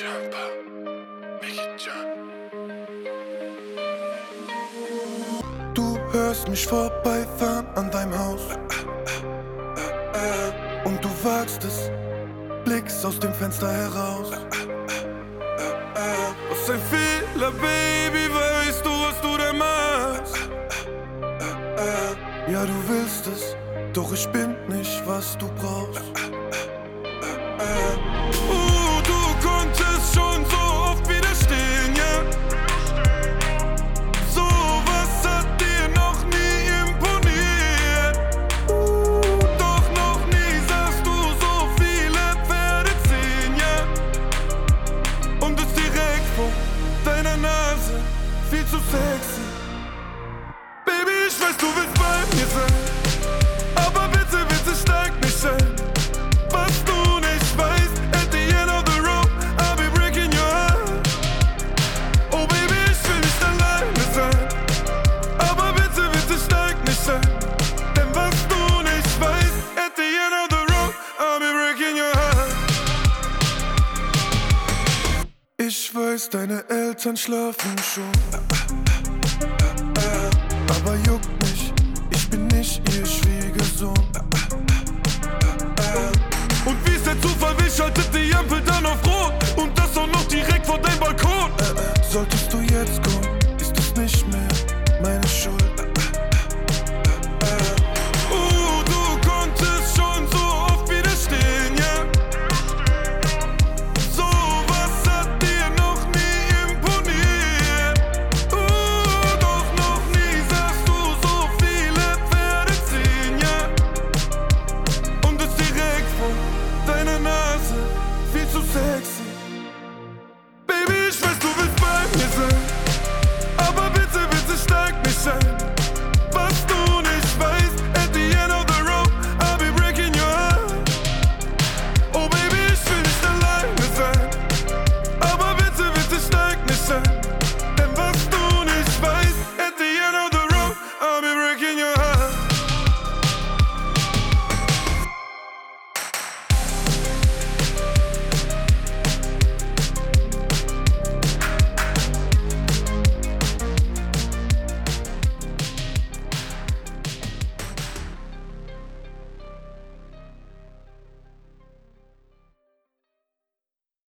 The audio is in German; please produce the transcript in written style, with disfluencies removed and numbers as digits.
Jumper, make it jump. Du hörst mich vorbeifahren an deinem Haus und du wagst es, blickst aus dem Fenster heraus. Was ein Fehler, Baby, weißt du, was du da machst? Ja, du willst es, doch ich bin nicht, was du brauchst. Du konntest schon so oft widerstehen, ja? Sowas hat dir noch nie imponiert. Doch noch nie sahst du so viele Pferde ziehen, ja? Und es direkt vor deiner Nase, viel zu sexy. Baby, ich weiß, du willst bei mir sein, aber bitte, bitte steig nicht ein. Was du nicht weißt, at the end of the road, I'll be breaking your heart. Oh Baby, ich will nicht alleine sein, aber bitte, bitte steig nicht ein. Denn was du nicht weißt, at the end of the road, I'll be breaking your heart. Ich weiß, deine Eltern schlafen schon, aber juckt mich, ich bin nicht ihr Schwiegersohn. Und wie ist der Zufall, wie schaltet die Ampel dann auf Rot? Und das auch noch direkt vor deinem Balkon. Sollte ich